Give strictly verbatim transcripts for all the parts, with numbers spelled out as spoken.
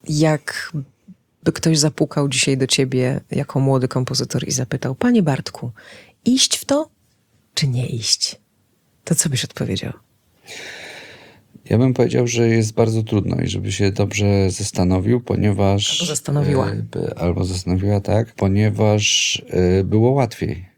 jakby ktoś zapukał dzisiaj do ciebie jako młody kompozytor i zapytał: Panie Bartku, iść w to, czy nie iść? To co byś odpowiedział? Ja bym powiedział, że jest bardzo trudno i żeby się dobrze zastanowił, ponieważ... Albo zastanowiła. Y, albo zastanowiła, tak, ponieważ y, było łatwiej.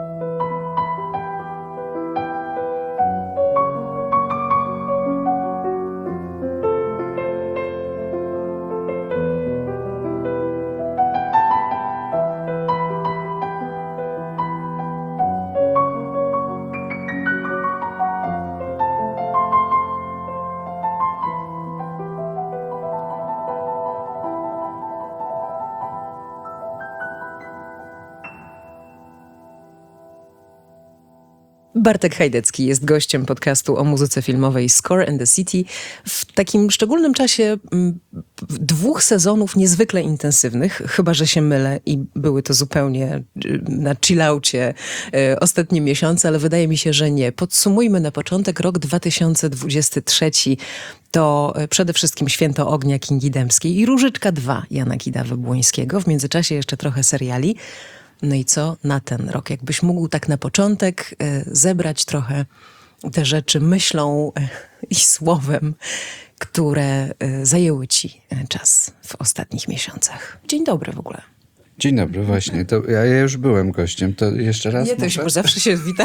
Bartek Hajdecki jest gościem podcastu o muzyce filmowej Score and the City w takim szczególnym czasie m, dwóch sezonów niezwykle intensywnych, chyba że się mylę i były to zupełnie y, na chillaucie y, ostatnie miesiące, ale wydaje mi się, że nie. Podsumujmy na początek rok dwa tysiące dwudziesty trzeci. To y, przede wszystkim Święto Ognia Kingi Dębskiej i Różyczka dwa Jana Kidawy-Błońskiego. W międzyczasie jeszcze trochę seriali. No i co na ten rok? Jakbyś mógł tak na początek y, zebrać trochę te rzeczy myślą y, i słowem, które y, zajęły ci y, czas w ostatnich miesiącach. Dzień dobry w ogóle. Dzień dobry, właśnie. To ja, ja już byłem gościem, to jeszcze raz Nie, to może? już zawsze się wita.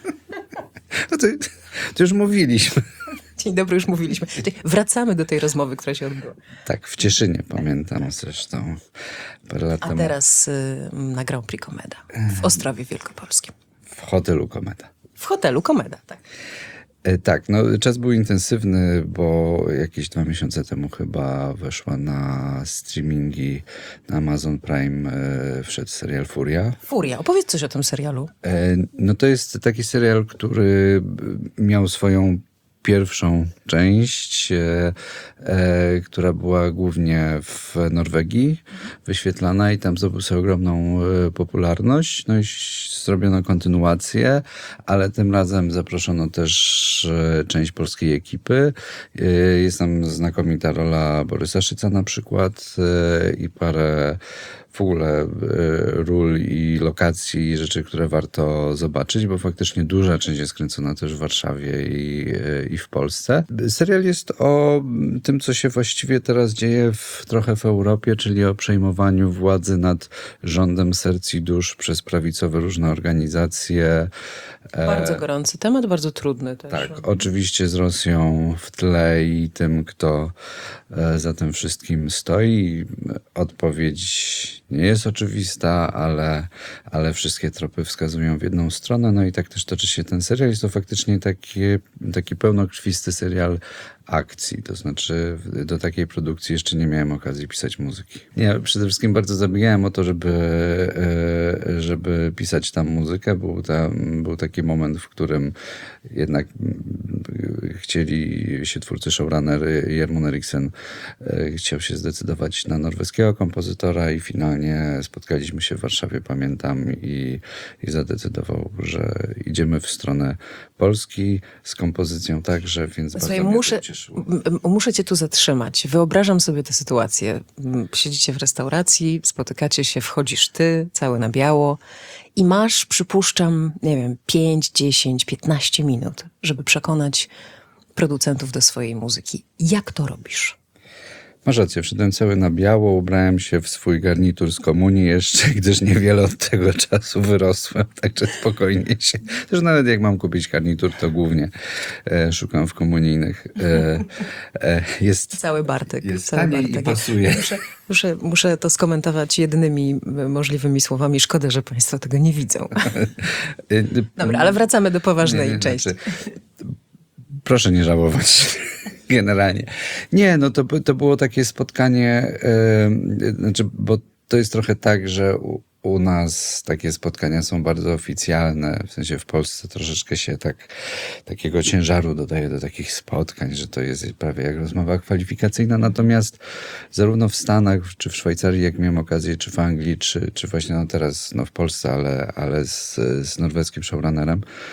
No to, to już mówiliśmy. Dzień dobry, już mówiliśmy. Wracamy do tej rozmowy, która się odbyła. Tak, w Cieszynie pamiętam zresztą parę lat A temu. teraz y, na Grand Prix Komeda w Ostrowie Wielkopolskim. W hotelu Kometa. W hotelu Komeda, tak. E, tak, no czas był intensywny, bo jakieś dwa miesiące temu chyba weszła na streamingi na Amazon Prime e, wszedł serial Furia. Furia. Opowiedz coś o tym serialu. E, no to jest taki serial, który miał swoją pierwszą część, e, e, która była głównie w Norwegii wyświetlana i tam zdobył sobie ogromną e, popularność. No i zrobiono kontynuację, ale tym razem zaproszono też e, część polskiej ekipy. E, jest tam znakomita rola Borysa Szyca na przykład e, i parę w ogóle y, ról i lokacji, i rzeczy, które warto zobaczyć, bo faktycznie duża część jest kręcona też w Warszawie i, y, i w Polsce. Serial jest o tym, co się właściwie teraz dzieje w, trochę w Europie, czyli o przejmowaniu władzy nad rządem serc i dusz przez prawicowe różne organizacje. Bardzo gorący temat, bardzo trudny też. Tak, oczywiście z Rosją w tle i tym, kto za tym wszystkim stoi. Odpowiedź nie jest oczywista, ale, ale wszystkie tropy wskazują w jedną stronę. No i tak też toczy się ten serial. Jest to faktycznie taki, taki pełnokrwisty serial akcji. To znaczy do takiej produkcji jeszcze nie miałem okazji pisać muzyki. Ja przede wszystkim bardzo zabiegałem o to, żeby, żeby pisać tam muzykę. Był, tam, był taki moment, w którym jednak chcieli się twórcy showrunner Jermon Eriksen chciał się zdecydować na norweskiego kompozytora i finalnie spotkaliśmy się w Warszawie, pamiętam, i, i zadecydował, że idziemy w stronę Polski z kompozycją także, więc Słuchaj, bardzo muszę, mnie to cieszyło. m- muszę cię tu zatrzymać. Wyobrażam sobie tę sytuację. Siedzicie w restauracji, spotykacie się, wchodzisz ty, cały na biało i masz, przypuszczam, nie wiem, pięć, dziesięć, piętnaście minut, żeby przekonać producentów do swojej muzyki. Jak to robisz? Masz rację, wszedłem cały na biało, ubrałem się w swój garnitur z komunii jeszcze, gdyż niewiele od tego czasu wyrosłem, także spokojnie się. Też nawet jak mam kupić garnitur, to głównie e, szukam w komunijnych. E, e, jest, Cały Bartek. jest cały taniej Bartek. i pasuje. Muszę, muszę, muszę to skomentować jedynymi możliwymi słowami. Szkoda, że państwo tego nie widzą. Dobra, ale wracamy do poważnej Nie, nie, części. znaczy, proszę nie żałować. Generalnie. Nie, no to, to było takie spotkanie, yy, znaczy, bo to jest trochę tak, że u, u nas takie spotkania są bardzo oficjalne, w sensie w Polsce troszeczkę się tak, takiego ciężaru dodaje do takich spotkań, że to jest prawie jak rozmowa kwalifikacyjna, natomiast zarówno w Stanach, czy w Szwajcarii, jak miałem okazję, czy w Anglii, czy, czy właśnie no teraz no w Polsce, ale, ale z, z norweskim showrunnerem,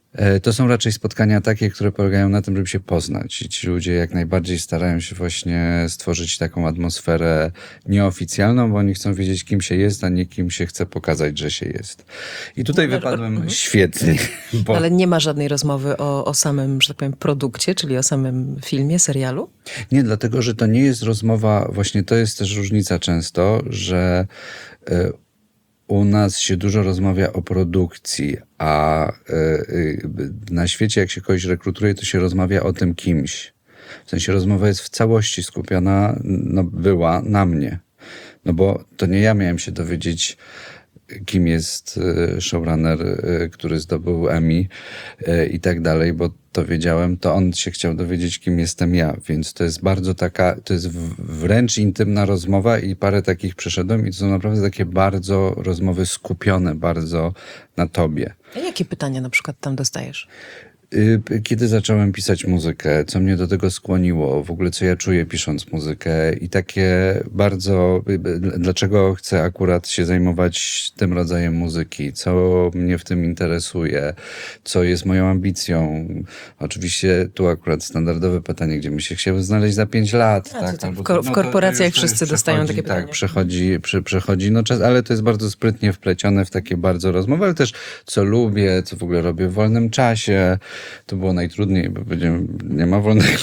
E, To są raczej spotkania takie, które polegają na tym, żeby się poznać. I ci ludzie jak najbardziej starają się właśnie stworzyć taką atmosferę nieoficjalną, bo oni chcą wiedzieć, kim się jest, a nie kim się chce pokazać, że się jest. I tutaj No, ale- wypadłem mhm. świetnie. Bo... Ale nie ma żadnej rozmowy o, o samym, że tak powiem, produkcie, czyli o samym filmie, serialu? Nie, dlatego, że to nie jest rozmowa, właśnie to jest też różnica często, że y, u nas się dużo rozmawia o produkcji, a y, y, na świecie jak się kogoś rekrutuje, to się rozmawia o tym kimś. W sensie rozmowa jest w całości skupiona, no była na mnie. No bo to nie ja miałem się dowiedzieć, kim jest y, showrunner, y, który zdobył Emmy y, i tak dalej, bo to wiedziałem, to on się chciał dowiedzieć, kim jestem ja, więc to jest bardzo taka, to jest w- wręcz intymna rozmowa i parę takich przeszedłem i to są naprawdę takie bardzo rozmowy skupione, bardzo na tobie. A jakie pytania na przykład tam dostajesz? Y, Kiedy zacząłem pisać muzykę, co mnie do tego skłoniło, w ogóle co ja czuję pisząc muzykę i takie bardzo, y, y, dlaczego chcę akurat się zajmować tym rodzajem muzyki, co mnie w tym interesuje, co jest moją ambicją. Oczywiście tu akurat standardowe pytanie, gdzie mi się chciał znaleźć za pięć lat. A, tak? to tak Albo w ko- w no korporacjach już- to już wszyscy dostają przechodzi, takie pytania. Tak, przechodzi, przy, przechodzi no czas, ale to jest bardzo sprytnie wplecione w takie bardzo rozmowy, ale też co lubię, co w ogóle robię w wolnym czasie. To było najtrudniej, bo powiedziałem, nie ma wolnego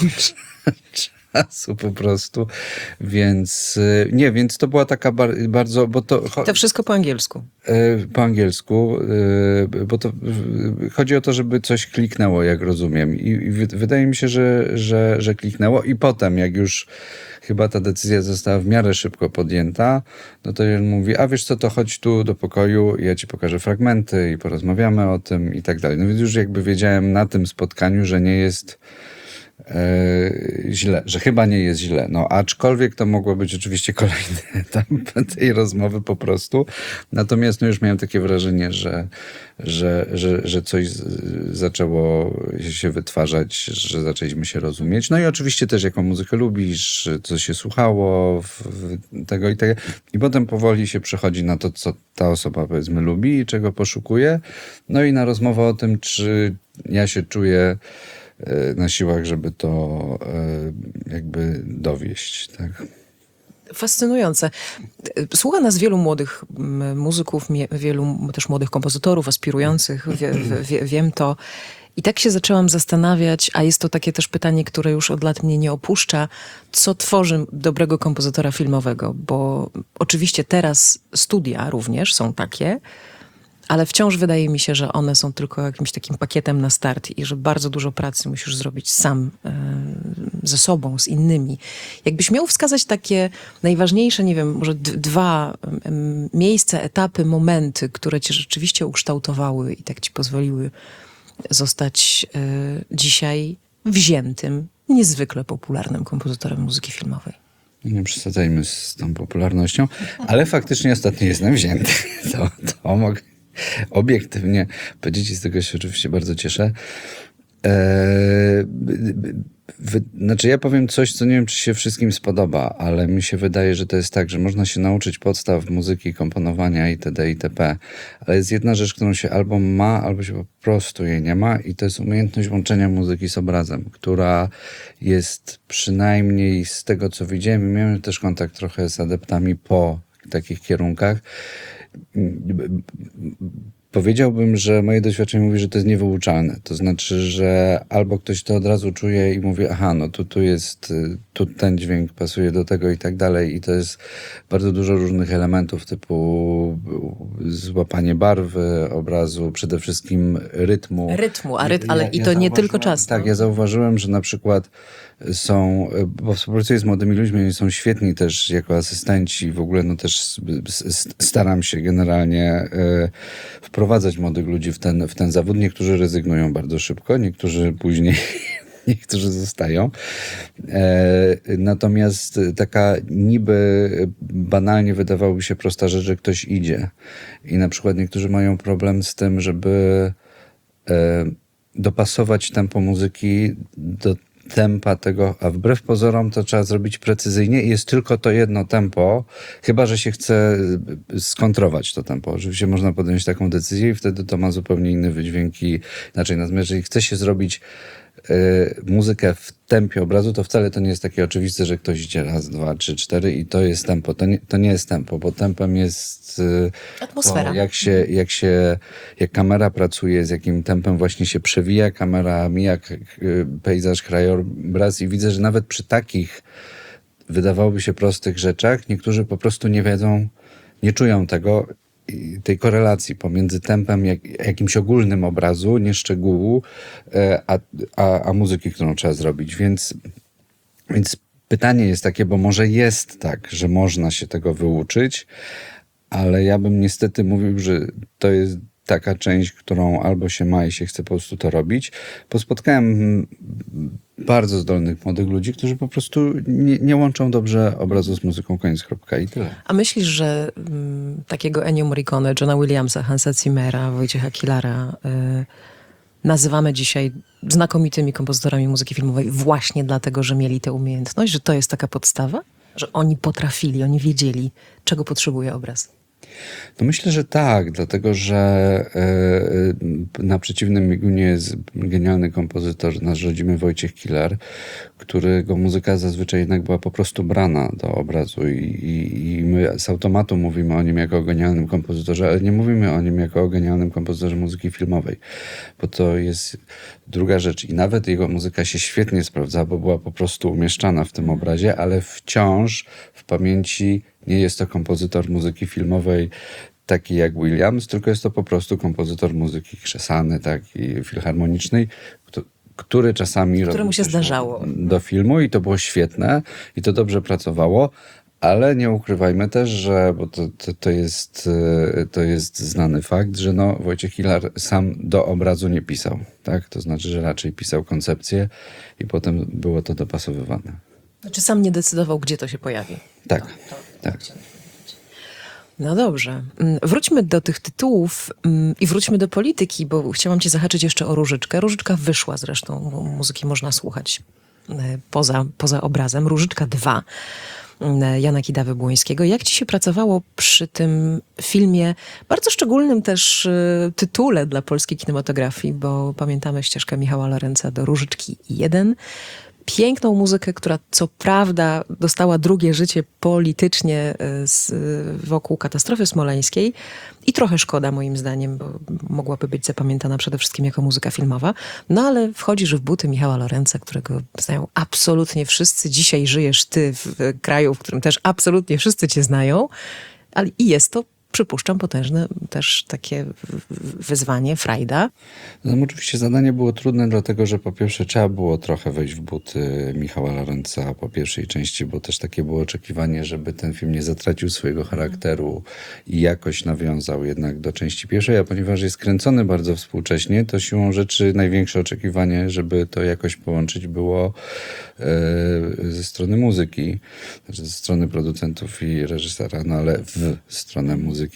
czasu po prostu, więc y, nie, więc to była taka bar, bardzo, bo to... cho- To wszystko po angielsku. y, po angielsku, y, bo to y, chodzi o to, żeby coś kliknęło, jak rozumiem. I, i wy- wydaje mi się, że, że, że kliknęło i potem, jak już chyba ta decyzja została w miarę szybko podjęta, no to on mówi, a wiesz co, to chodź tu do pokoju, ja ci pokażę fragmenty i porozmawiamy o tym i tak dalej. No więc już jakby wiedziałem na tym spotkaniu, że nie jest e, źle, że chyba nie jest źle. No aczkolwiek to mogło być oczywiście kolejny etap tej rozmowy po prostu. Natomiast no już miałem takie wrażenie, że, że, że, że coś z- zaczęło się wytwarzać, że zaczęliśmy się rozumieć. No i oczywiście też jaką muzykę lubisz, co się słuchało, w, w tego i tego. I potem powoli się przechodzi na to, co ta osoba powiedzmy lubi i czego poszukuje. No i na rozmowę o tym, czy ja się czuję e, na siłach, żeby to e, jakby dowieść, tak. Fascynujące. Słucha nas wielu młodych mm, muzyków, mie- wielu m- też młodych kompozytorów, aspirujących, wie, wie, wiem to. I tak się zaczęłam zastanawiać, a jest to takie też pytanie, które już od lat mnie nie opuszcza, co tworzy dobrego kompozytora filmowego? Bo oczywiście teraz studia również są takie, ale wciąż wydaje mi się, że one są tylko jakimś takim pakietem na start i że bardzo dużo pracy musisz zrobić sam e, ze sobą, z innymi. Jakbyś miał wskazać takie najważniejsze, nie wiem, może d- dwa em, miejsca, etapy, momenty, które cię rzeczywiście ukształtowały i tak ci pozwoliły zostać e, dzisiaj wziętym, niezwykle popularnym kompozytorem muzyki filmowej. Nie przesadzajmy z tą popularnością, ale faktycznie ostatnio jestem wzięty. To, to mogę obiektywnie powiedzieć i z tego się oczywiście bardzo cieszę. Eee, wy, znaczy ja powiem coś, co nie wiem, czy się wszystkim spodoba, ale mi się wydaje, że to jest tak, że można się nauczyć podstaw muzyki, komponowania itd. itp. Ale jest jedna rzecz, którą się albo ma, albo się po prostu jej nie ma i to jest umiejętność łączenia muzyki z obrazem, która jest przynajmniej z tego, co widziałem, i miałem też kontakt trochę z adeptami po takich kierunkach. Powiedziałbym, że moje doświadczenie mówi, że to jest niewyuczalne. To znaczy, że albo ktoś to od razu czuje i mówi, aha, no tu, tu jest, tu ten dźwięk pasuje do tego i tak dalej. I to jest bardzo dużo różnych elementów typu złapanie barwy obrazu, przede wszystkim rytmu. Rytmu, a rytm, ale i to nie tylko czas. Tak, no. ja zauważyłem, że na przykład są, bo współpracuję z młodymi ludźmi, oni są świetni też jako asystenci, w ogóle no też s- s- staram się generalnie e, wprowadzać młodych ludzi w ten, w ten zawód. Niektórzy rezygnują bardzo szybko, niektórzy później, niektórzy zostają. E, natomiast taka niby banalnie wydawałoby się prosta rzecz, że ktoś idzie i na przykład niektórzy mają problem z tym, żeby e, dopasować tempo muzyki do tempa tego, a wbrew pozorom to trzeba zrobić precyzyjnie i jest tylko to jedno tempo, chyba że się chce skontrować to tempo. Oczywiście można podjąć taką decyzję i wtedy to ma zupełnie inne wydźwięki. Inaczej, natomiast jeżeli chce się zrobić y, muzykę w tempie obrazu, to wcale to nie jest takie oczywiste, że ktoś idzie raz, dwa, trzy, cztery i to jest tempo. To nie, to nie jest tempo, bo tempem jest y, Atmosfera. to, jak się, jak się, jak kamera pracuje, z jakim tempem właśnie się przewija kamera, mija k- y, pejzaż, krajobraz i widzę, że nawet przy takich wydawałoby się prostych rzeczach, niektórzy po prostu nie wiedzą, nie czują tego, i tej korelacji pomiędzy tempem jak, jakimś ogólnym obrazu, nie szczegółu, e, a, a, a muzyki, którą trzeba zrobić. Więc, więc pytanie jest takie, bo może jest tak, że można się tego wyuczyć, ale ja bym niestety mówił, że to jest taka część, którą albo się ma i się chce po prostu to robić, bo spotkałem bardzo zdolnych młodych ludzi, którzy po prostu nie, nie łączą dobrze obrazu z muzyką, koniec, kropka i tyle. A myślisz, że mm, takiego Ennio Morricone, Johna Williamsa, Hansa Zimmera, Wojciecha Kilara y, nazywamy dzisiaj znakomitymi kompozytorami muzyki filmowej właśnie dlatego, że mieli tę umiejętność, że to jest taka podstawa? Że oni potrafili, oni wiedzieli, czego potrzebuje obraz? No myślę, że tak, dlatego że e, na przeciwnym biegunie jest genialny kompozytor, nasz rodzimy Wojciech Kilar, którego muzyka zazwyczaj jednak była po prostu brana do obrazu i, i, i my z automatu mówimy o nim jako o genialnym kompozytorze, ale nie mówimy o nim jako o genialnym kompozytorze muzyki filmowej, bo to jest druga rzecz i nawet jego muzyka się świetnie sprawdza, bo była po prostu umieszczana w tym obrazie, ale wciąż w pamięci nie jest to kompozytor muzyki filmowej taki jak Williams, tylko jest to po prostu kompozytor muzyki krzesany, tak, i filharmonicznej, kto, który czasami Któremu robił się coś zdarzało. do filmu i to było świetne i to dobrze pracowało, ale nie ukrywajmy też, że, bo to, to, to, jest, e, to jest znany fakt, że no, Wojciech Kilar sam do obrazu nie pisał, tak, to znaczy, że raczej pisał koncepcję i potem było to dopasowywane. Znaczy sam nie decydował, gdzie to się pojawi. Tak, tak. No dobrze. Mm, Wróćmy do tych tytułów mm, i wróćmy do polityki, bo chciałam cię zahaczyć jeszcze o Różyczkę. Różyczka wyszła zresztą, bo muzyki można słuchać e, poza, poza obrazem. Różyczka dwa mm, Jana Kidawy-Błońskiego. Jak ci się pracowało przy tym filmie, bardzo szczególnym też e, tytule dla polskiej kinematografii, bo pamiętamy ścieżkę Michała Lorenza do Różyczki jeden. Piękną muzykę, która co prawda dostała drugie życie politycznie z, wokół katastrofy smoleńskiej i trochę szkoda moim zdaniem, bo mogłaby być zapamiętana przede wszystkim jako muzyka filmowa. No ale wchodzisz w buty Michała Lorenza, którego znają absolutnie wszyscy. Dzisiaj żyjesz ty w kraju, w którym też absolutnie wszyscy cię znają, ale i jest to, przypuszczam, potężne też takie wyzwanie, frajda. No, oczywiście zadanie było trudne, dlatego że po pierwsze trzeba było trochę wejść w buty Michała Lorenza po pierwszej części, bo też takie było oczekiwanie, żeby ten film nie zatracił swojego charakteru i jakoś nawiązał jednak do części pierwszej, a ponieważ jest kręcony bardzo współcześnie, to siłą rzeczy największe oczekiwanie, żeby to jakoś połączyć było e, ze strony muzyki, znaczy ze strony producentów i reżysera, no ale w stronę muzyki.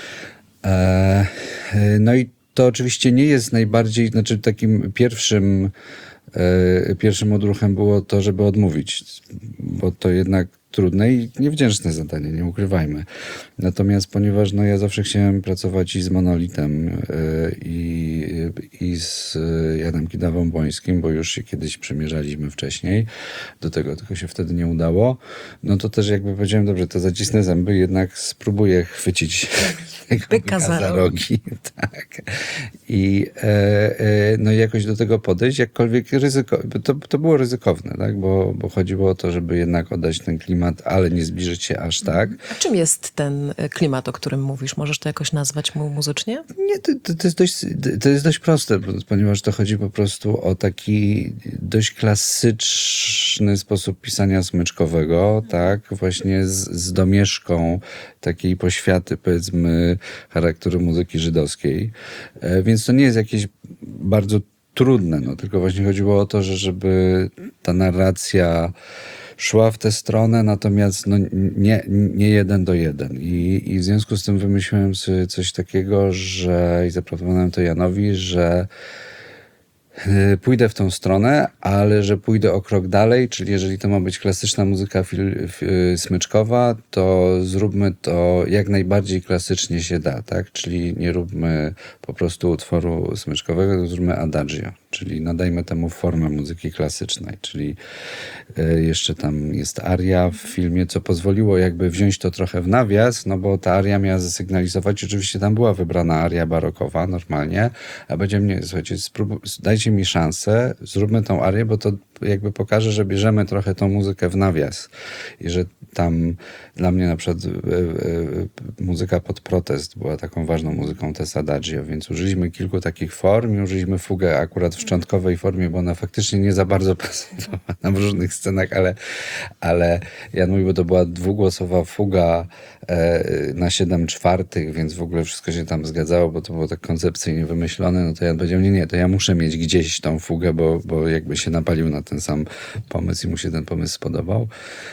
E, no i to oczywiście nie jest najbardziej, znaczy takim pierwszym, e, pierwszym odruchem było to, żeby odmówić, bo to jednak trudne i niewdzięczne zadanie, nie ukrywajmy. Natomiast ponieważ no, ja zawsze chciałem pracować i z Monolitem e, i, i z Janem Kidawą-Błońskim, bo już się kiedyś przymierzaliśmy wcześniej do tego, tylko się wtedy nie udało, no to też jakby powiedziałem, dobrze, to zacisnę zęby i jednak spróbuję chwycić tego Byka za za rogi. Tak. I e, e, no i jakoś do tego podejść, jakkolwiek ryzyko, to, to było ryzykowne, tak? bo, bo chodziło o to, żeby jednak oddać ten klimat, ale nie zbliżyć się aż tak. A czym jest ten klimat, o którym mówisz? Możesz to jakoś nazwać mu muzycznie? Nie, to, to, to, jest dość, to jest dość proste, ponieważ to chodzi po prostu o taki dość klasyczny sposób pisania smyczkowego, tak, właśnie z, z domieszką takiej poświaty, powiedzmy, charakteru muzyki żydowskiej. E, więc to nie jest jakieś bardzo trudne, no, tylko właśnie chodziło o to, że żeby ta narracja szła w tę stronę, natomiast no, nie, nie jeden do jeden. I, I w związku z tym wymyśliłem sobie coś takiego, że i zaproponowałem to Janowi, że pójdę w tą stronę, ale że pójdę o krok dalej, czyli jeżeli to ma być klasyczna muzyka fil, f, smyczkowa, to zróbmy to jak najbardziej klasycznie się da, tak? Czyli nie róbmy po prostu utworu smyczkowego, to zróbmy adagio, czyli nadajmy temu formę muzyki klasycznej, czyli y, jeszcze tam jest aria w filmie, co pozwoliło jakby wziąć to trochę w nawias, no bo ta aria miała zasygnalizować, oczywiście tam była wybrana aria barokowa normalnie, a będzie mnie, słuchajcie, sprób- dajcie mi szansę, zróbmy tą arię, bo to jakby pokaże, że bierzemy trochę tą muzykę w nawias i że tam dla mnie na przykład e, e, muzyka pod protest była taką ważną muzyką, te adagio, więc użyliśmy kilku takich form i użyliśmy fugę akurat w szczątkowej formie, bo ona faktycznie nie za bardzo pasowała na różnych scenach, ale, ale ja mówię, bo to była dwugłosowa fuga e, na siedem czwartych, więc w ogóle wszystko się tam zgadzało, bo to było tak koncepcyjnie wymyślone, no to ja powiedział, nie, nie, to ja muszę mieć gdzieś tą fugę, bo, bo jakby się napalił na ten sam pomysł i mu się ten pomysł spodobał.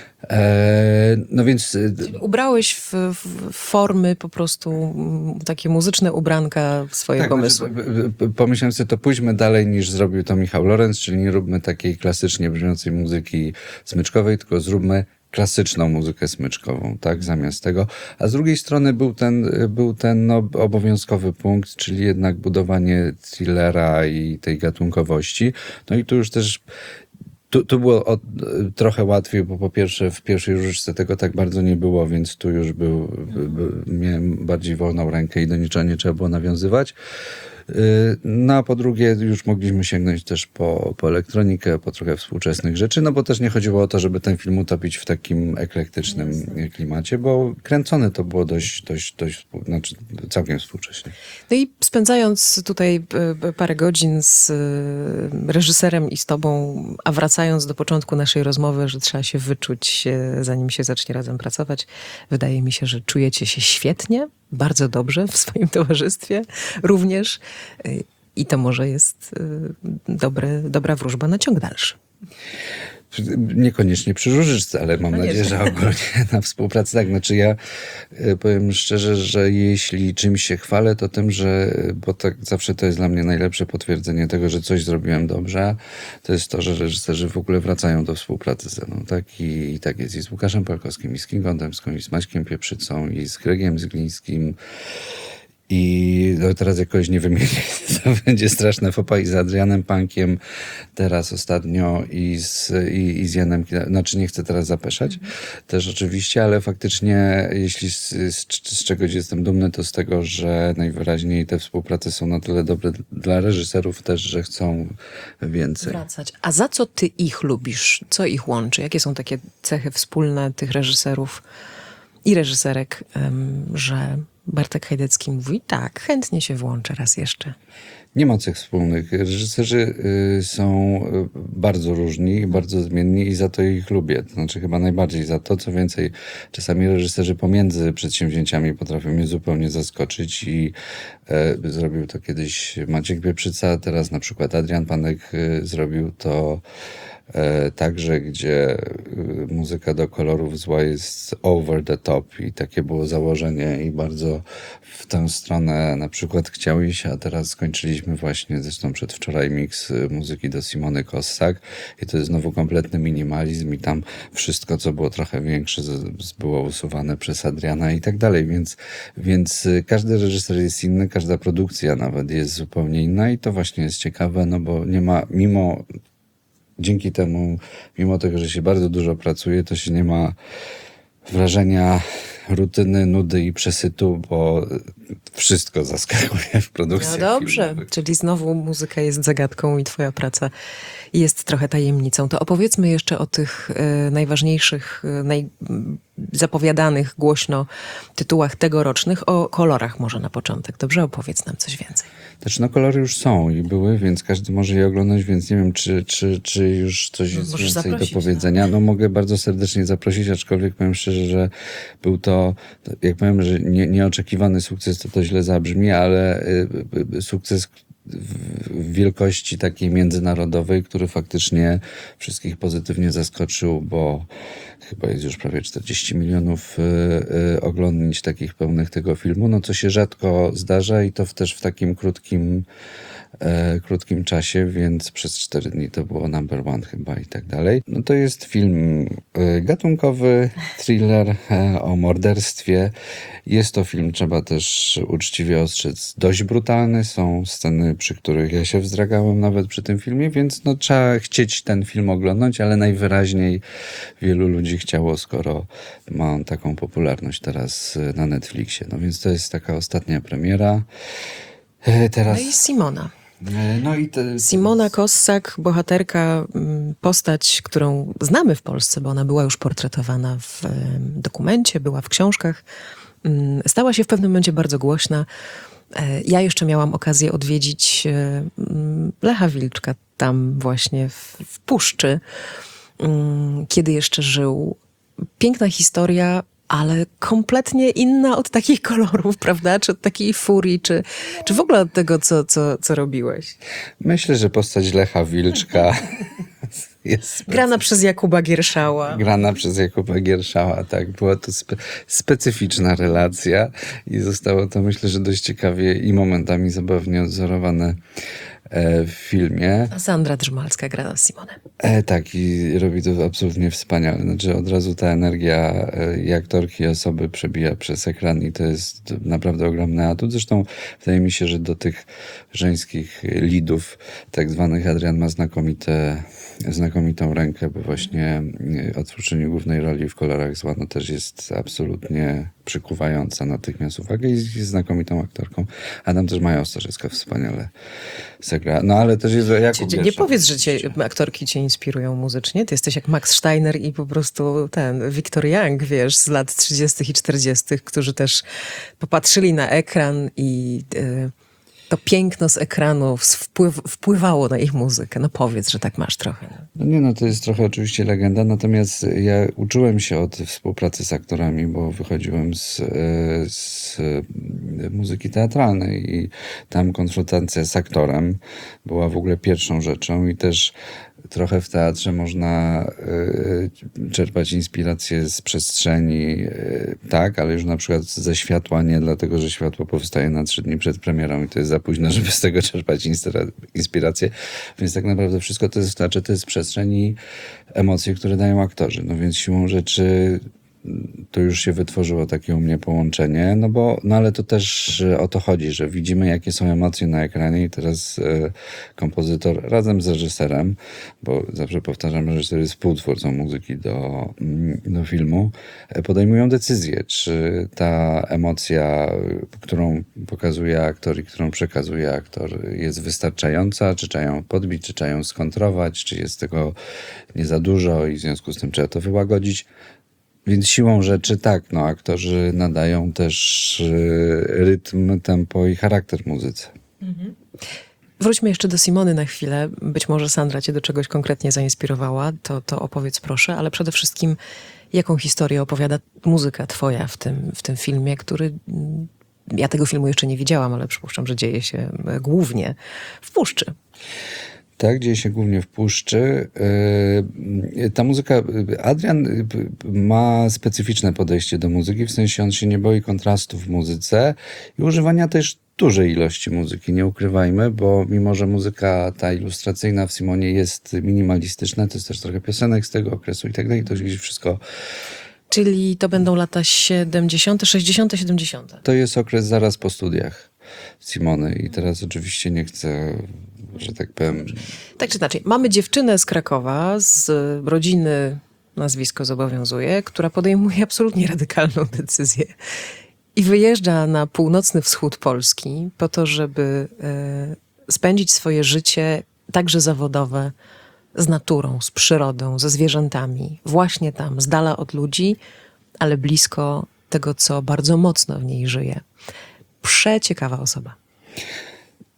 E, no więc... Ubrałeś w, w formy po prostu mm, takie muzyczne ubranka w swoje tak, pomysły. Znaczy, pomyślałem sobie, to pójdźmy dalej niż zrobił to Michał Lorenz, czyli nie róbmy takiej klasycznie brzmiącej muzyki smyczkowej, tylko zróbmy klasyczną muzykę smyczkową, tak, zamiast tego. A z drugiej strony był ten, był ten no, obowiązkowy punkt, czyli jednak budowanie thrillera i tej gatunkowości. No i tu już też Tu, tu było od, trochę łatwiej, bo po pierwsze w pierwszej różyczce tego tak bardzo nie było, więc tu już był, by, by, miałem bardziej wolną rękę i do niczego nie trzeba było nawiązywać. No a po drugie już mogliśmy sięgnąć też po, po elektronikę, po trochę współczesnych rzeczy, no bo też nie chodziło o to, żeby ten film utopić w takim eklektycznym klimacie, bo kręcone to było dość, dość, dość znaczy całkiem współcześnie. No i spędzając tutaj e, parę godzin z e, reżyserem i z tobą, a wracając do początku naszej rozmowy, że trzeba się wyczuć, e, zanim się zacznie razem pracować, wydaje mi się, że czujecie się świetnie, bardzo dobrze w swoim towarzystwie również. E, I to może jest e, dobre, dobra wróżba na ciąg dalszy. Niekoniecznie przy Różyczce, ale mam No nadzieję, nie. że ogólnie na współpracy tak. Znaczy ja y, powiem szczerze, że jeśli czymś się chwalę, to tym, że, bo tak zawsze to jest dla mnie najlepsze potwierdzenie tego, że coś zrobiłem dobrze, to jest to, że reżyserzy w ogóle wracają do współpracy ze mną, tak? I, i tak jest i z Łukaszem Palkowskim, i z Kingą Dębską, i z Maćkiem Pieprzycą, i z Gregiem Zyglińskim. I no teraz jakoś nie wymienię, to będzie straszne fopa, i z Adrianem Pankiem teraz ostatnio i z, i, i z Janem, znaczy nie chcę teraz zapeszać mm. też oczywiście, ale faktycznie jeśli z, z, z czegoś jestem dumny, to z tego, że najwyraźniej te współprace są na tyle dobre dla reżyserów też, że chcą więcej. Wracać. A za co ty ich lubisz? Co ich łączy? Jakie są takie cechy wspólne tych reżyserów i reżyserek, um, że Bartek Hajdecki mówi, tak, chętnie się włączę raz jeszcze. Nie ma cech wspólnych. Reżyserzy y, są bardzo różni, bardzo zmienni i za to ich lubię. To znaczy chyba najbardziej za to. Co więcej, czasami reżyserzy pomiędzy przedsięwzięciami potrafią mnie zupełnie zaskoczyć i y, zrobił to kiedyś Maciek Pieprzyca, teraz na przykład Adrian Panek y, zrobił to E, także, gdzie y, muzyka do kolorów zła jest over the top i takie było założenie i bardzo w tę stronę na przykład chciał iść, a teraz skończyliśmy właśnie, zresztą przedwczoraj, miks y, muzyki do Simony Kossak i to jest znowu kompletny minimalizm i tam wszystko, co było trochę większe, z, z było usuwane przez Adriana i tak dalej, więc, więc y, każdy reżyser jest inny, każda produkcja nawet jest zupełnie inna i to właśnie jest ciekawe, no bo nie ma, mimo Dzięki temu, mimo tego, że się bardzo dużo pracuje, to się nie ma wrażenia rutyny, nudy i przesytu, bo wszystko zaskakuje w produkcji. No dobrze, filmowych. czyli znowu muzyka jest zagadką i twoja praca jest trochę tajemnicą. To opowiedzmy jeszcze o tych e, najważniejszych, e, najzapowiadanych głośno tytułach tegorocznych, o kolorach może na początek. Dobrze? Opowiedz nam coś więcej. Znaczy, no kolory już są i były, więc każdy może je oglądać, więc nie wiem, czy, czy, czy już coś No, jest możesz więcej do zaprosić, powiedzenia. No mogę bardzo serdecznie zaprosić, aczkolwiek powiem szczerze, że był to, jak powiem, że nie, nieoczekiwany sukces, to to źle zabrzmi, ale y, y, sukces, w wielkości takiej międzynarodowej, który faktycznie wszystkich pozytywnie zaskoczył, bo chyba jest już prawie czterdzieści milionów y, y, oglądnięć takich pełnych tego filmu, no co się rzadko zdarza i to w, też w takim krótkim e, krótkim czasie, więc przez cztery dni to było number one chyba i tak dalej. No to jest film e, gatunkowy, thriller e, o morderstwie. Jest to film, trzeba też uczciwie ostrzec, dość brutalny. Są sceny, przy których ja się wzdragałem nawet przy tym filmie, więc no trzeba chcieć ten film oglądać, ale najwyraźniej wielu ludzi chciało, skoro ma on taką popularność teraz na Netflixie. No więc to jest taka ostatnia premiera. E, Teraz... No i Simona. No i te, Simona Kossak, bohaterka, mm, postać, którą znamy w Polsce, bo ona była już portretowana w em, dokumencie, była w książkach, mm, stała się w pewnym momencie bardzo głośna. E, Ja jeszcze miałam okazję odwiedzić e, mm, Lecha Wilczka tam właśnie w, w Puszczy, mm, kiedy jeszcze żył. Piękna historia, ale kompletnie inna od takich kolorów, prawda? Czy od takiej furii, czy, czy w ogóle od tego, co, co, co robiłeś. myślę, że postać Lecha Wilczka jest specy- Grana przez Jakuba Gierszała. grana przez Jakuba Gierszała, tak. Była to spe- specyficzna relacja i zostało to, myślę, że dość ciekawie i momentami zabawnie odzorowane e, w filmie. A Sandra Drzymalska gra Simonę. E, tak, i robi to absolutnie wspaniale. Znaczy od razu ta energia e, i aktorki, i osoby przebija przez ekran i to jest naprawdę ogromny atut. Zresztą wydaje mi się, że do tych żeńskich lidów, tak zwanych, Adrian ma znakomite, znakomitą rękę, bo właśnie e, odtwórczyni głównej roli w Kolorach zła no też jest absolutnie przykuwająca natychmiast uwagę i jest znakomitą aktorką. Adam też Maja Ostarzewska wspaniale zagra. No ale też jest Jakub Nie Gierszał. powiedz, że cię, aktorki cię inspirują muzycznie. Ty jesteś jak Max Steiner i po prostu ten Victor Young, wiesz, z lat trzydziestych i czterdziestych, którzy też popatrzyli na ekran i y, to piękno z ekranu wpływ, wpływało na ich muzykę. No powiedz, że tak masz trochę. No nie, no to jest trochę oczywiście legenda, natomiast ja uczyłem się od współpracy z aktorami, bo wychodziłem z, e, z muzyki teatralnej i tam konfrontacja z aktorem była w ogóle pierwszą rzeczą i też trochę w teatrze można e, czerpać inspirację z przestrzeni, e, tak, ale już na przykład ze światła nie, dlatego że światło powstaje na trzy dni przed premierą i to jest za późno, żeby z tego czerpać inspira- inspirację. Więc tak naprawdę wszystko to jest, znaczy, to jest przestrzeń i emocje, które dają aktorzy. No więc siłą rzeczy to już się wytworzyło takie u mnie połączenie, no bo, no ale to też o to chodzi, że widzimy, jakie są emocje na ekranie i teraz e, kompozytor razem z reżyserem, bo zawsze powtarzam, że reżyser jest współtwórcą muzyki do, mm, do filmu, e, podejmują decyzję, czy ta emocja, którą pokazuje aktor i którą przekazuje aktor, jest wystarczająca, czy trzeba ją podbić, czy trzeba ją skontrować, czy jest tego nie za dużo i w związku z tym trzeba to wyłagodzić. Więc siłą rzeczy tak, no aktorzy nadają też y, rytm, tempo i charakter muzyce. Wróćmy jeszcze do Simony na chwilę. Być może Sandra cię do czegoś konkretnie zainspirowała, to, to opowiedz proszę, ale przede wszystkim jaką historię opowiada muzyka twoja w tym, w tym filmie, który... mm, Ja tego filmu jeszcze nie widziałam, ale przypuszczam, że dzieje się e, głównie w Puszczy. Tak, dzieje się głównie w Puszczy. Yy, Ta muzyka, Adrian y, ma specyficzne podejście do muzyki, w sensie on się nie boi kontrastów w muzyce i używania też dużej ilości muzyki, nie ukrywajmy, bo mimo, że muzyka ta ilustracyjna w Simonie jest minimalistyczna, to jest też trochę piosenek z tego okresu i tak dalej, to gdzieś wszystko. Czyli to będą lata siedemdziesiąte, sześćdziesiąte, siedemdziesiąte. To jest okres zaraz po studiach Simony i teraz oczywiście nie chcę, że tak powiem... Tak czy inaczej, mamy dziewczynę z Krakowa, z rodziny, nazwisko zobowiązuje, która podejmuje absolutnie radykalną decyzję i wyjeżdża na północny wschód Polski po to, żeby e, spędzić swoje życie, także zawodowe, z naturą, z przyrodą, ze zwierzętami. Właśnie tam, z dala od ludzi, ale blisko tego, co bardzo mocno w niej żyje. Przeciekawa osoba.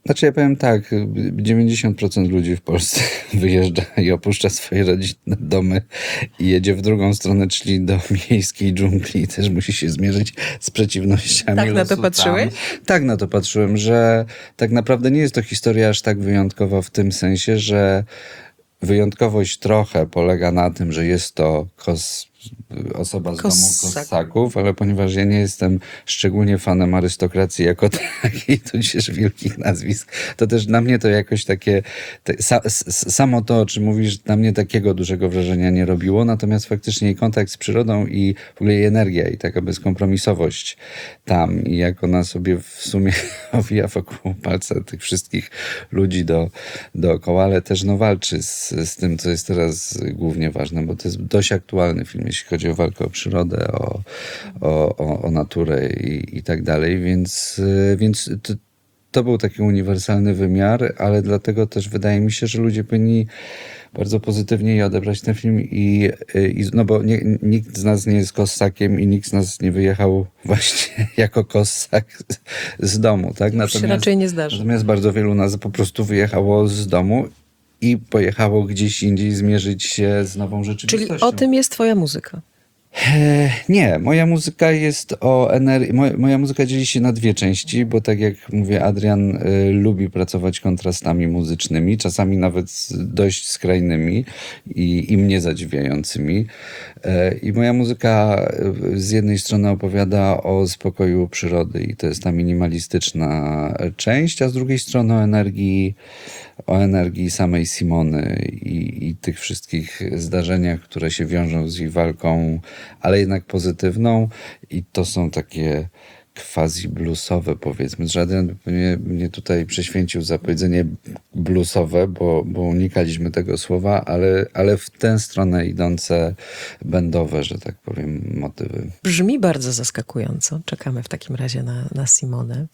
Znaczy ja powiem tak, dziewięćdziesiąt procent ludzi w Polsce wyjeżdża i opuszcza swoje rodzinne domy i jedzie w drugą stronę, czyli do miejskiej dżungli i też musi się zmierzyć z przeciwnościami Tak na to losu tam. patrzyłeś? Tak na to patrzyłem, że tak naprawdę nie jest to historia aż tak wyjątkowa w tym sensie, że wyjątkowość trochę polega na tym, że jest to kos osoba z Kossak. domu Kossaków, ale ponieważ ja nie jestem szczególnie fanem arystokracji jako takiej, tudzież wielkich nazwisk, to też na mnie to jakoś takie, te, sa, s, samo to, o czym mówisz, na mnie takiego dużego wrażenia nie robiło, natomiast faktycznie i kontakt z przyrodą i w ogóle jej energia i taka bezkompromisowość tam i jak ona sobie w sumie owija wokół palca tych wszystkich ludzi do, dookoła, ale też no walczy z, z tym, co jest teraz głównie ważne, bo to jest dość aktualny film, jeśli chodzi o walkę o przyrodę, o, o, o, o naturę i, i tak dalej, więc, więc to, to był taki uniwersalny wymiar, ale dlatego też wydaje mi się, że ludzie powinni bardzo pozytywnie odebrać ten film i, i no bo nie, nikt z nas nie jest Kossakiem i nikt z nas nie wyjechał właśnie jako Kossak z domu, tak? Już się raczej nie zdarzy. Natomiast bardzo wielu nas po prostu wyjechało z domu i pojechało gdzieś indziej zmierzyć się z nową rzeczywistością. Czyli o tym jest twoja muzyka. E, Nie, moja muzyka jest o energii. Moja, moja muzyka dzieli się na dwie części, bo tak jak mówię, Adrian y, lubi pracować kontrastami muzycznymi, czasami nawet z- dość skrajnymi i, i mnie zadziwiającymi. E, I moja muzyka y, z jednej strony opowiada o spokoju przyrody i to jest ta minimalistyczna część, a z drugiej strony o energii, o energii samej Simony i, i tych wszystkich zdarzeniach, które się wiążą z jej walką, ale jednak pozytywną. I to są takie quasi bluesowe, powiedzmy. Że Adrian by mnie, mnie tutaj prześwięcił za powiedzenie bluesowe, bo, bo unikaliśmy tego słowa, ale, ale w tę stronę idące bandowe, że tak powiem, motywy. Brzmi bardzo zaskakująco. Czekamy w takim razie na, na Simonę.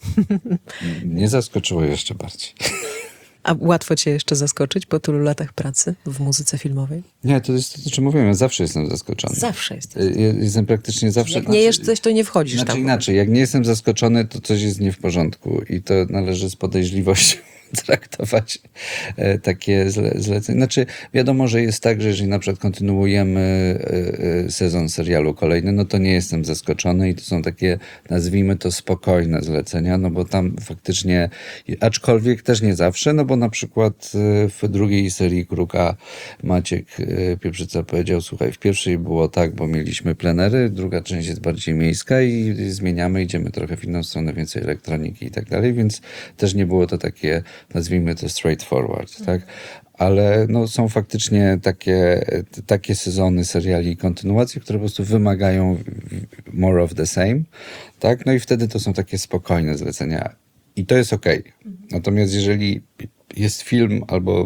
Mnie zaskoczyło jeszcze bardziej. A łatwo cię jeszcze zaskoczyć po tylu latach pracy w muzyce filmowej? Nie, to jest to, o czym mówiłem. Ja zawsze jestem zaskoczony. Zawsze jesteś. Y, ja Jestem praktycznie zawsze... Jak nie jesz coś, to nie wchodzisz Znaczy tam. inaczej, jak nie jestem zaskoczony, to coś jest nie w porządku i to należy z podejrzliwością traktować e, takie zle, zlecenia. Znaczy wiadomo, że jest tak, że jeżeli na przykład kontynuujemy e, e, sezon serialu kolejny, no to nie jestem zaskoczony i to są takie, nazwijmy to spokojne zlecenia, no bo tam faktycznie, aczkolwiek też nie zawsze, no bo na przykład e, w drugiej serii Kruka Maciek e, Pieprzyca powiedział, słuchaj, w pierwszej było tak, bo mieliśmy plenery, druga część jest bardziej miejska i zmieniamy, idziemy trochę w inną stronę, więcej elektroniki i tak dalej, więc też nie było to takie, nazwijmy to straightforward, tak? Ale no, są faktycznie takie, t- takie sezony seriali i kontynuacje, które po prostu wymagają w- more of the same, tak? No i wtedy to są takie spokojne zlecenia i to jest okej. Natomiast jeżeli jest film albo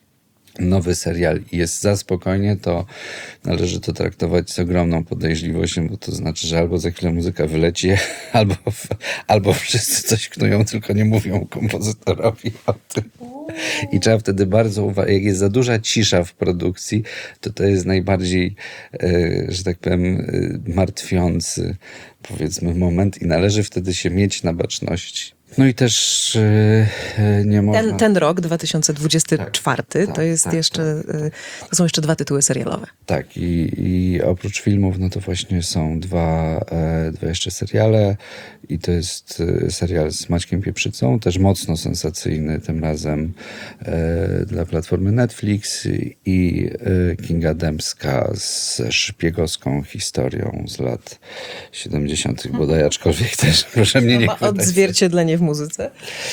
nowy serial i jest za spokojnie, to należy to traktować z ogromną podejrzliwością, bo to znaczy, że albo za chwilę muzyka wyleci, albo, albo wszyscy coś knują, tylko nie mówią kompozytorowi o tym. I trzeba wtedy bardzo uważać. Jak jest za duża cisza w produkcji, to to jest najbardziej, e, że tak powiem, e, martwiący, powiedzmy, moment i należy wtedy się mieć na baczności. No i też e, e, nie można... Ten, ten rok, dwa tysiące dwudziesty czwarty, tak, to jest tak, jeszcze, y, to są jeszcze dwa tytuły serialowe. Tak, i, i oprócz filmów, no to właśnie są dwa, e, dwa jeszcze seriale i to jest e, serial z Maćkiem Pieprzycą, też mocno sensacyjny, tym razem e, dla platformy Netflix i e, Kinga Dębska z szpiegowską historią z lat siedemdziesiątych bodaj, aczkolwiek też proszę mnie nie Ma chwytać. odzwierciedlenie w muzyce.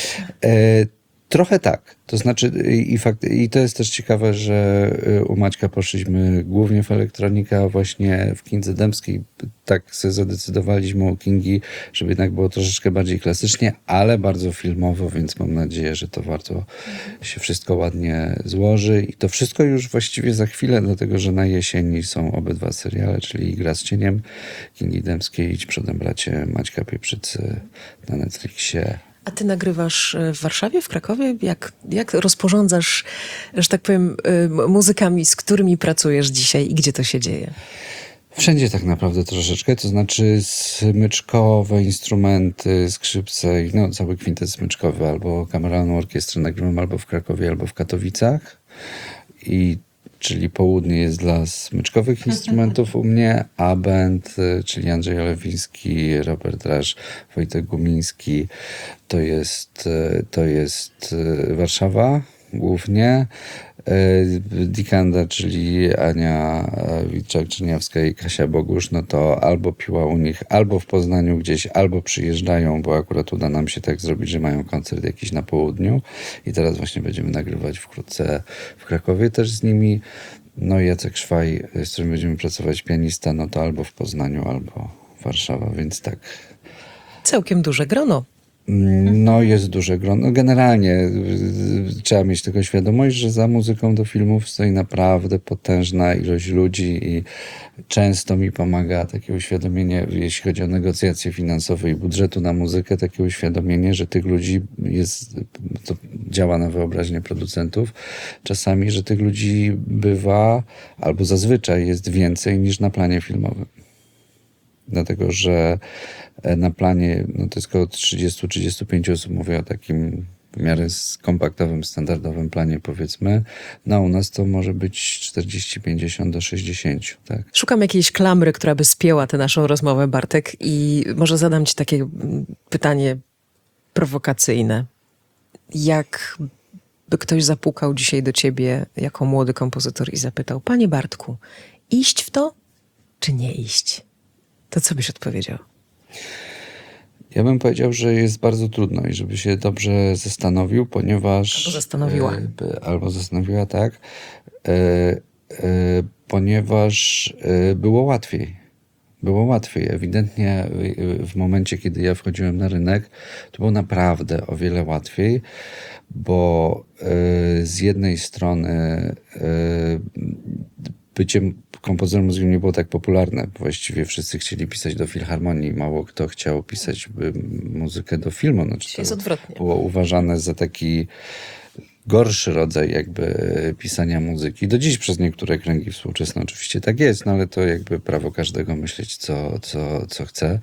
E, Trochę tak. To znaczy, i, i, fakt, i to jest też ciekawe, że y, u Maćka poszliśmy głównie w elektronikę, a właśnie w Kindze Dębskiej tak sobie zadecydowaliśmy u Kingi, żeby jednak było troszeczkę bardziej klasycznie, ale bardzo filmowo, więc mam nadzieję, że to warto się wszystko ładnie złoży. I to wszystko już właściwie za chwilę, dlatego że na jesieni są obydwa seriale, czyli Gra z cieniem Kingi Dębskiej, Idź przodem bracie Maćka Pieprzycy na Netflixie. A ty nagrywasz w Warszawie, w Krakowie? Jak, jak rozporządzasz, że tak powiem, y, muzykami, z którymi pracujesz dzisiaj i gdzie to się dzieje? Wszędzie tak naprawdę troszeczkę, to znaczy smyczkowe instrumenty, skrzypce, no cały kwintet smyczkowy, albo kameralną orkiestrę nagrywam albo w Krakowie, albo w Katowicach. I czyli południe jest dla smyczkowych instrumentów u mnie, a band, czyli Andrzej Olewiński, Robert Rasz, Wojtek Gumiński, to jest, to jest Warszawa głównie. Dikanda, czyli Ania Witczak-Czerniawska i Kasia Bogusz, no to albo piła u nich, albo w Poznaniu gdzieś, albo przyjeżdżają, bo akurat uda nam się tak zrobić, że mają koncert jakiś na południu i teraz właśnie będziemy nagrywać wkrótce w Krakowie też z nimi. No i Jacek Szwaj, z którym będziemy pracować, pianista, no to albo w Poznaniu, albo Warszawa, więc tak. Całkiem duże grono. No jest duże grono. Generalnie y, trzeba mieć tego świadomość, że za muzyką do filmów stoi naprawdę potężna ilość ludzi i często mi pomaga takie uświadomienie, jeśli chodzi o negocjacje finansowe i budżetu na muzykę, takie uświadomienie, że tych ludzi jest, to działa na wyobraźnię producentów, czasami, że tych ludzi bywa, albo zazwyczaj jest więcej niż na planie filmowym. Dlatego, że na planie, no to jest około trzydzieści do trzydziestu pięciu osób, mówię o takim w miarę kompaktowym, standardowym planie, powiedzmy. No u nas to może być czterdzieści, pięćdziesiąt do sześćdziesięciu, tak. Szukam jakiejś klamry, która by spięła tę naszą rozmowę, Bartek, i może zadam ci takie pytanie prowokacyjne. Jak by ktoś zapukał dzisiaj do ciebie jako młody kompozytor i zapytał: panie Bartku, iść w to, czy nie iść? To co byś odpowiedział? Ja bym powiedział, że jest bardzo trudno i żeby się dobrze zastanowił, ponieważ... Albo zastanowiła. E, albo zastanowiła, tak. E, e, ponieważ e, było łatwiej. Było łatwiej. Ewidentnie w momencie, kiedy ja wchodziłem na rynek, to było naprawdę o wiele łatwiej, bo e, z jednej strony e, bycie kompozytorem muzyki nie było tak popularne. Właściwie wszyscy chcieli pisać do filharmonii. Mało kto chciał pisać muzykę do filmu. Znaczy, to jest odwrotnie. było uważane za taki gorszy rodzaj jakby pisania muzyki. Do dziś przez niektóre kręgi współczesne oczywiście tak jest, no ale to jakby prawo każdego myśleć, co, co, co chce.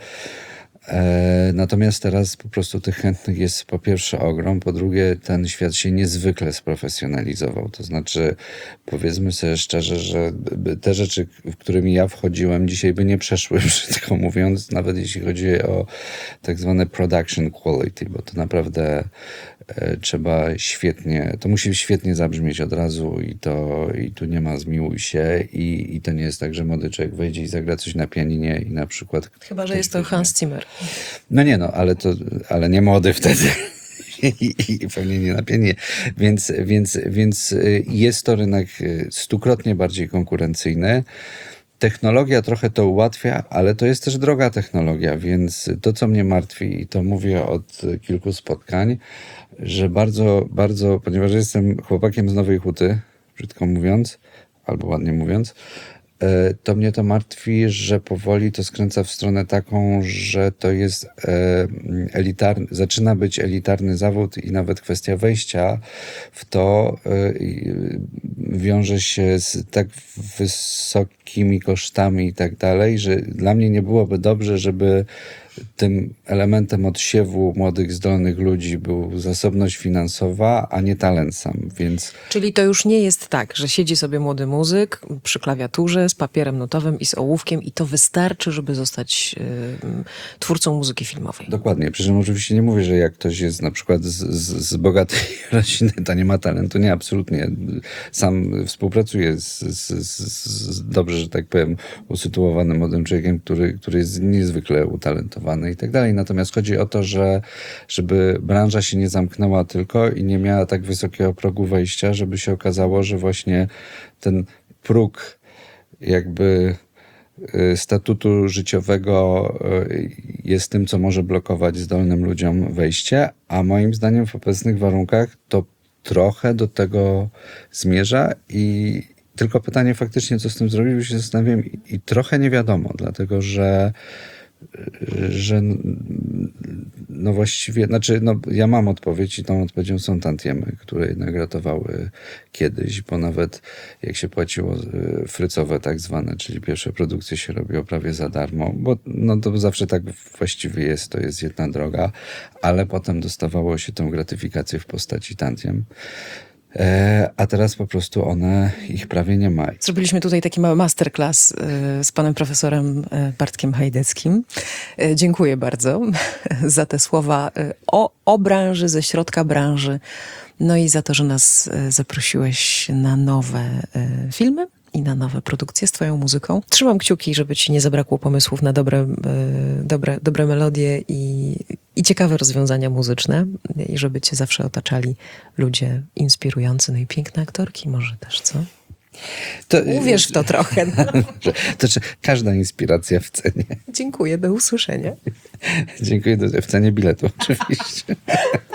E, natomiast teraz po prostu tych chętnych jest po pierwsze ogrom, po drugie ten świat się niezwykle sprofesjonalizował. To znaczy, powiedzmy sobie szczerze, że te rzeczy, w którymi ja wchodziłem, dzisiaj by nie przeszły, brzydko mówiąc, nawet jeśli chodzi o tak zwane production quality, bo to naprawdę e, trzeba świetnie, to musi świetnie zabrzmieć od razu i to i tu nie ma zmiłuj się i, i to nie jest tak, że młody człowiek wejdzie i zagra coś na pianinie i na przykład... Chyba, że jest to Hans Zimmer. No nie no, ale to, ale nie młody wtedy. I, i pewnie nie na pianinie. Więc, więc, więc jest to rynek stukrotnie bardziej konkurencyjny. Technologia trochę to ułatwia, ale to jest też droga technologia, więc to, co mnie martwi, i to mówię od kilku spotkań, że bardzo, bardzo, ponieważ jestem chłopakiem z Nowej Huty, brzydko mówiąc, albo ładnie mówiąc, to mnie to martwi, że powoli to skręca w stronę taką, że to jest elitarny, zaczyna być elitarny zawód i nawet kwestia wejścia w to wiąże się z tak wysokimi kosztami i tak dalej, że dla mnie nie byłoby dobrze, żeby tym elementem odsiewu młodych, zdolnych ludzi był zasobność finansowa, a nie talent sam, więc... Czyli to już nie jest tak, że siedzi sobie młody muzyk przy klawiaturze z papierem notowym i z ołówkiem i to wystarczy, żeby zostać y, twórcą muzyki filmowej. Dokładnie. Przy czym oczywiście nie mówię, że jak ktoś jest na przykład z, z, z bogatej rodziny, to nie ma talentu. Nie, absolutnie. Sam współpracuję z, z, z, z dobrze, że tak powiem, usytuowanym młodym człowiekiem, który, który jest niezwykle utalentowany i tak dalej. Natomiast chodzi o to, że żeby branża się nie zamknęła tylko i nie miała tak wysokiego progu wejścia, żeby się okazało, że właśnie ten próg jakby statutu życiowego jest tym, co może blokować zdolnym ludziom wejście, a moim zdaniem w obecnych warunkach to trochę do tego zmierza i tylko pytanie faktycznie, co z tym zrobić, bo się zastanawiam i, i trochę nie wiadomo, dlatego że że no właściwie, znaczy no ja mam odpowiedź i tą odpowiedzią są tantiemy, które jednak ratowały kiedyś, bo nawet jak się płaciło y, frycowe tak zwane, czyli pierwsze produkcje się robiło prawie za darmo, bo no to zawsze tak właściwie jest, to jest jedna droga, ale potem dostawało się tę gratyfikację w postaci tantiem. E, a teraz po prostu one, ich prawie nie ma. Zrobiliśmy tutaj taki mały masterclass y, z panem profesorem y, Bartkiem Hajdeckim. Y, Dziękuję bardzo za te słowa y, o, o branży, ze środka branży. No i za to, że nas y, zaprosiłeś na nowe y, filmy i na nowe produkcje z twoją muzyką. Trzymam kciuki, żeby ci nie zabrakło pomysłów na dobre, y, dobre, dobre melodie i, i ciekawe rozwiązania muzyczne i żeby cię zawsze otaczali ludzie inspirujący, no i piękne aktorki może też, co? To, Uwierz w to trochę. No. to czy każda inspiracja w cenie. Dziękuję, do usłyszenia. Dziękuję, w cenie biletu oczywiście.